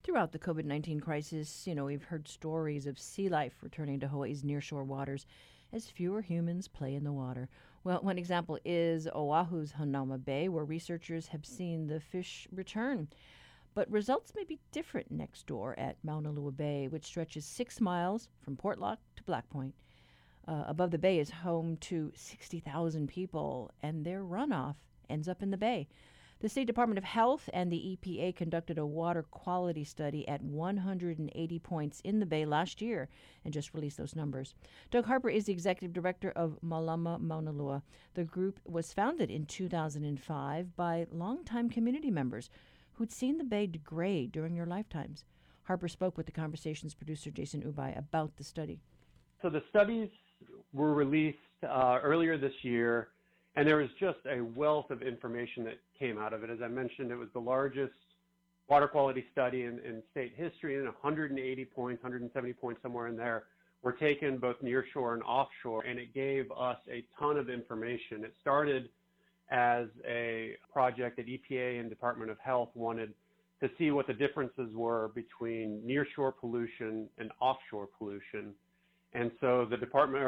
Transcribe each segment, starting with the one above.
Throughout the COVID-19 crisis, we've heard stories of sea life returning to Hawaii's nearshore waters as fewer humans play in the water. Well, one example is Oahu's Hanauma Bay, where researchers have seen the fish return. But results may be different next door at Mauna Lua Bay, which stretches 6 miles from Portlock to Black Point. Above the bay is home to 60,000 people, and their runoff ends up in the bay. The State Department of Health and the EPA conducted a water quality study at 180 points in the bay last year and just released those numbers. Doug Harper is the executive director of Malama Mauna Lua. The group was founded in 2005 by longtime community members who'd seen the bay degrade during their lifetimes. Harper spoke with the Conversations producer Jason Ubai about the study. So the studies were released earlier this year, and there was just a wealth of information that came out of it. As I mentioned, it was the largest water quality study in state history, and 180 points, 170 points, somewhere in there, were taken both near shore and offshore, and it gave us a ton of information. It started as a project that EPA and Department of Health wanted to see what the differences were between nearshore pollution and offshore pollution. And so the Department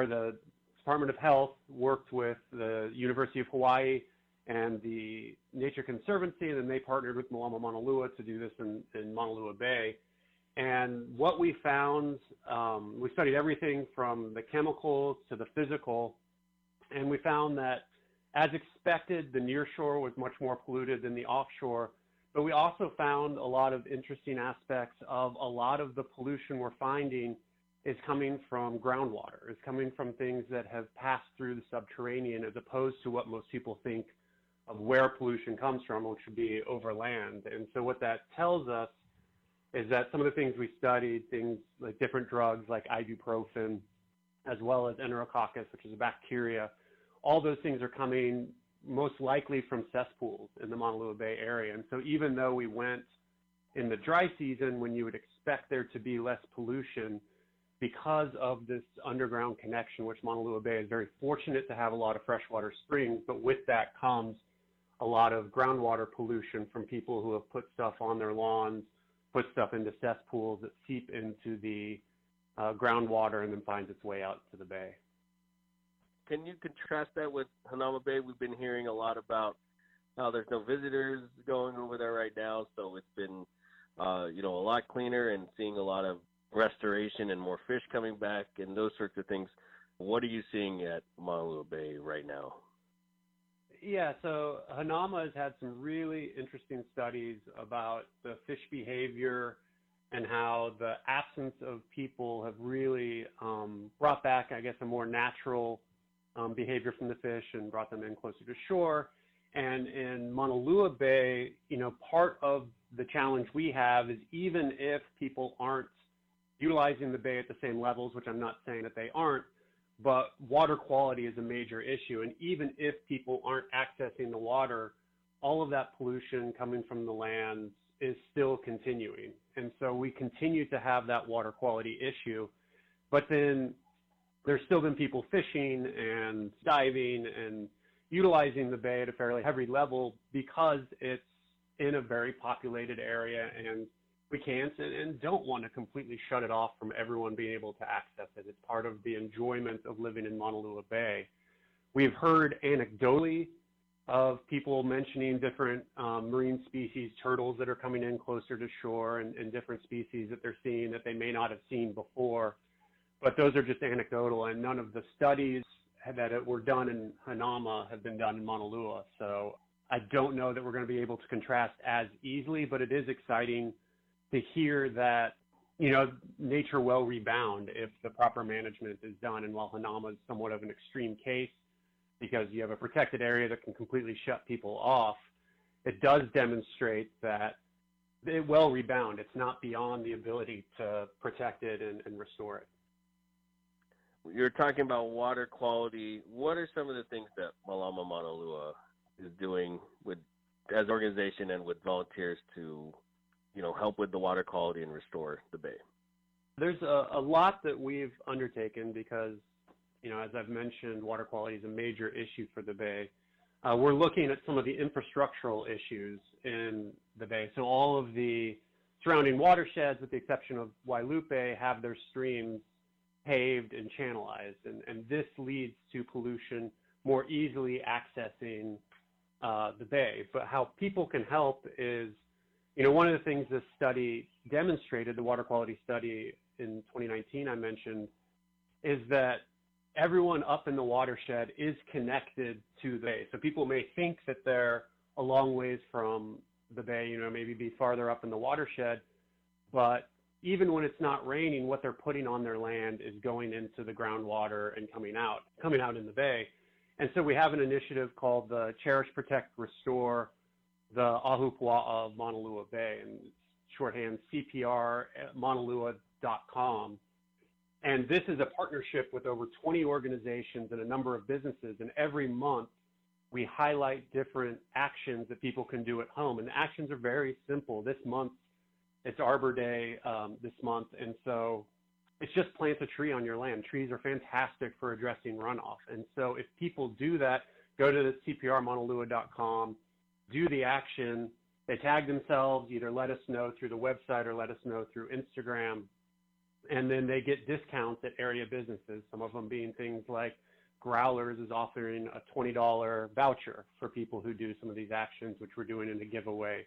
of Health worked with the University of Hawaii and the Nature Conservancy, and then they partnered with Malama Mauna Lua to do this in Mauna Lua Bay. And what we found, we studied everything from the chemicals to the physical, and we found that, as expected, the nearshore was much more polluted than the offshore, but we also found a lot of interesting aspects of a lot of the pollution we're finding is coming from groundwater, is coming from things that have passed through the subterranean, as opposed to what most people think of where pollution comes from, which would be over land. And so what that tells us is that some of the things we studied, things like different drugs like ibuprofen, as well as enterococcus, which is a bacteria, all those things are coming most likely from cesspools in the Mauna Lua Bay area. And so even though we went in the dry season when you would expect there to be less pollution, because of this underground connection, which Mauna Lua Bay is very fortunate to have a lot of freshwater springs, but with that comes a lot of groundwater pollution from people who have put stuff on their lawns, put stuff into cesspools that seep into the groundwater and then finds its way out to the bay. Can you contrast that with Hanauma Bay? We've been hearing a lot about how there's no visitors going over there right now, so it's been a lot cleaner and seeing a lot of restoration and more fish coming back and those sorts of things. What are you seeing at Mauna Lua Bay right now? Yeah, so Hanauma has had some really interesting studies about the fish behavior and how the absence of people have really brought back, I guess, a more natural behavior from the fish and brought them in closer to shore. And in Mauna Lua Bay, part of the challenge we have is, even if people aren't utilizing the bay at the same levels, which I'm not saying that they aren't, but water quality is a major issue. And even if people aren't accessing the water, all of that pollution coming from the lands is still continuing. And so we continue to have that water quality issue, but then there's still been people fishing and diving and utilizing the bay at a fairly heavy level because it's in a very populated area, and we can't and don't want to completely shut it off from everyone being able to access it. It's part of the enjoyment of living in Mauna Lua Bay. We've heard anecdotally of people mentioning different marine species, turtles that are coming in closer to shore, and different species that they're seeing that they may not have seen before. But those are just anecdotal, and none of the studies that were done in Hanauma have been done in Mauna Lua. So I don't know that we're going to be able to contrast as easily, but it is exciting to hear that, nature will rebound if the proper management is done. And while Hanauma is somewhat of an extreme case because you have a protected area that can completely shut people off, it does demonstrate that it will rebound. It's not beyond the ability to protect it and restore it. You're talking about water quality. What are some of the things that Malama Mauna Lua is doing as an organization and with volunteers to help with the water quality and restore the bay? There's a lot that we've undertaken because, as I've mentioned, water quality is a major issue for the bay. We're looking at some of the infrastructural issues in the bay. So all of the surrounding watersheds, with the exception of Wailupe, have their streams paved and channelized. And this leads to pollution more easily accessing the bay. But how people can help is, one of the things this study demonstrated, the water quality study in 2019 I mentioned, is that everyone up in the watershed is connected to the bay. So people may think that they're a long ways from the bay, maybe be farther up in the watershed, but even when it's not raining, what they're putting on their land is going into the groundwater and coming out in the bay. And so we have an initiative called the Cherish, Protect, Restore the Ahupua'a of Maunalua Bay, and shorthand CPR at maunalua.com. And this is a partnership with over 20 organizations and a number of businesses. And every month we highlight different actions that people can do at home. And the actions are very simple. This month, it's Arbor Day this month. And so it's just plant a tree on your land. Trees are fantastic for addressing runoff. And so if people do that, go to the CPRmaunalua.com, do the action, they tag themselves, either let us know through the website or let us know through Instagram, and then they get discounts at area businesses, some of them being things like Growlers is offering a $20 voucher for people who do some of these actions, which we're doing in a giveaway.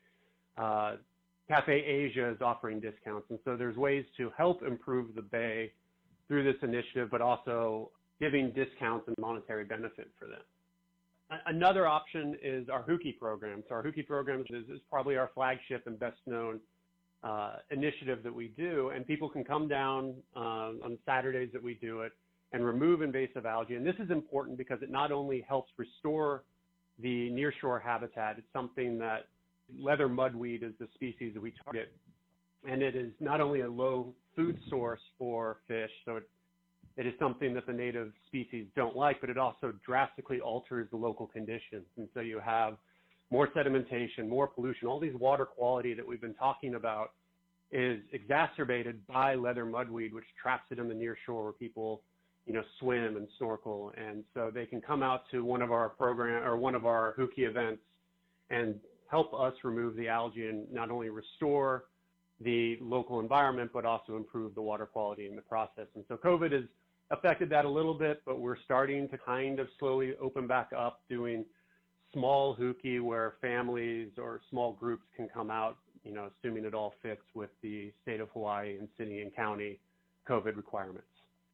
Cafe Asia is offering discounts. And so there's ways to help improve the bay through this initiative, but also giving discounts and monetary benefit for them. Another option is our Huki program. So our Huki program is probably our flagship and best known initiative that we do. And people can come down on Saturdays that we do it and remove invasive algae. And this is important because it not only helps restore the nearshore habitat, it's something that leather mudweed is the species that we target. And it is not only a low food source for fish, so it is something that the native species don't like, but it also drastically alters the local conditions. And so you have more sedimentation, more pollution, all these water quality that we've been talking about is exacerbated by leather mudweed, which traps it in the near shore where people, swim and snorkel. And so they can come out to one of our program or one of our Huki events and help us remove the algae and not only restore the local environment, but also improve the water quality in the process. And so COVID has affected that a little bit, but we're starting to kind of slowly open back up, doing small Huki where families or small groups can come out, assuming it all fits with the state of Hawaii and city and county COVID requirements.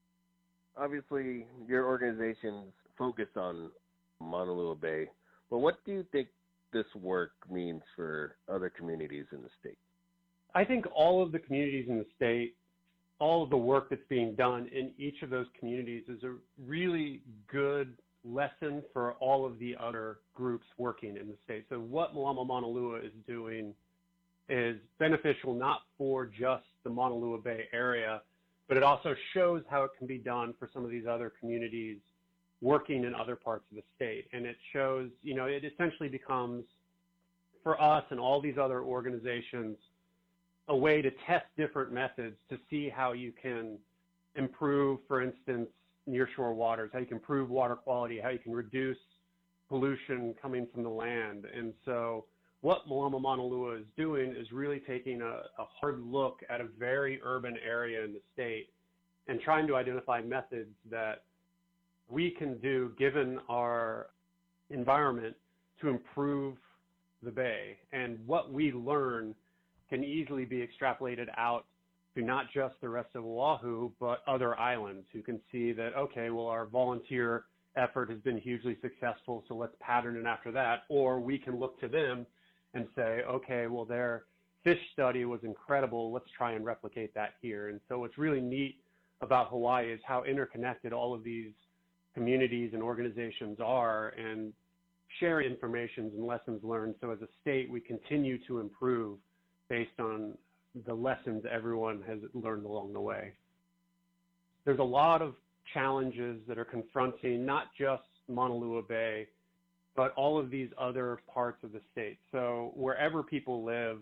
Obviously, your organization's focused on Maunalua Bay, but what do you think this work means for other communities in the state? I think all of the communities in the state, all of the work that's being done in each of those communities is a really good lesson for all of the other groups working in the state. So what Malama Maunalua is doing is beneficial not for just the Maunalua Bay area, but it also shows how it can be done for some of these other communities working in other parts of the state. And it shows, it essentially becomes, for us and all these other organizations, a way to test different methods to see how you can improve, for instance, nearshore waters, how you can improve water quality, how you can reduce pollution coming from the land. And so what Malama Maunalua is doing is really taking a hard look at a very urban area in the state and trying to identify methods that we can do, given our environment, to improve the bay. And what we learn can easily be extrapolated out to not just the rest of Oahu, but other islands who can see that, okay, well, our volunteer effort has been hugely successful, so let's pattern it after that. Or we can look to them and say, okay, well, their fish study was incredible, let's try and replicate that here. And so what's really neat about Hawaii is how interconnected all of these communities and organizations are, and share information and lessons learned. So as a state, we continue to improve based on the lessons everyone has learned along the way. There's a lot of challenges that are confronting not just Maunalua Bay, but all of these other parts of the state. So wherever people live,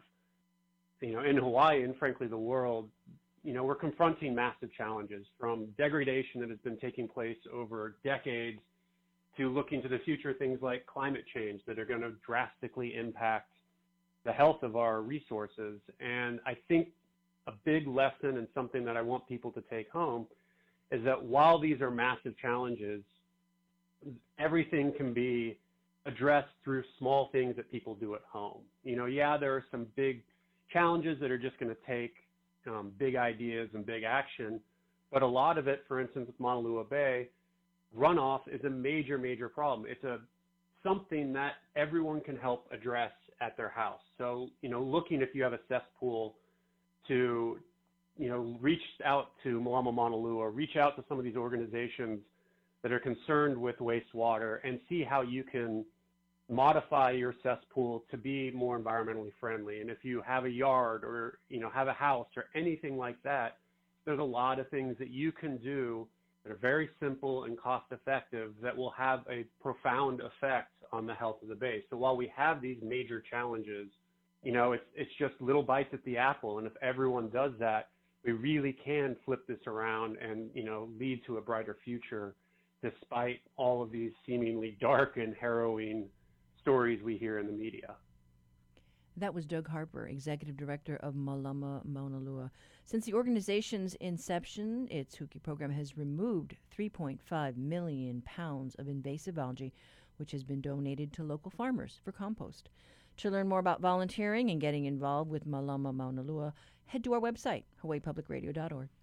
in Hawaii and frankly the world, we're confronting massive challenges, from degradation that has been taking place over decades to looking to the future, things like climate change that are going to drastically impact the health of our resources. And I think a big lesson and something that I want people to take home is that while these are massive challenges, everything can be addressed through small things that people do at home. Yeah, there are some big challenges that are just going to take big ideas and big action, but a lot of it, for instance, with Mauna Lua Bay, runoff is a major, major problem. It's something that everyone can help address at their house. So, looking if you have a cesspool to, reach out to Malama Mauna Lua, reach out to some of these organizations that are concerned with wastewater and see how you can modify your cesspool to be more environmentally friendly. And if you have a yard or, have a house or anything like that, there's a lot of things that you can do that are very simple and cost effective that will have a profound effect on the health of the bay. So while we have these major challenges, it's just little bites at the apple. And if everyone does that, we really can flip this around and, lead to a brighter future despite all of these seemingly dark and harrowing stories we hear in the media. That was Doug Harper, Executive Director of Malama Mauna Lua. Since the organization's inception, its Huki program has removed 3.5 million pounds of invasive algae, which has been donated to local farmers for compost. To learn more about volunteering and getting involved with Malama Mauna Lua, head to our website, hawaiipublicradio.org.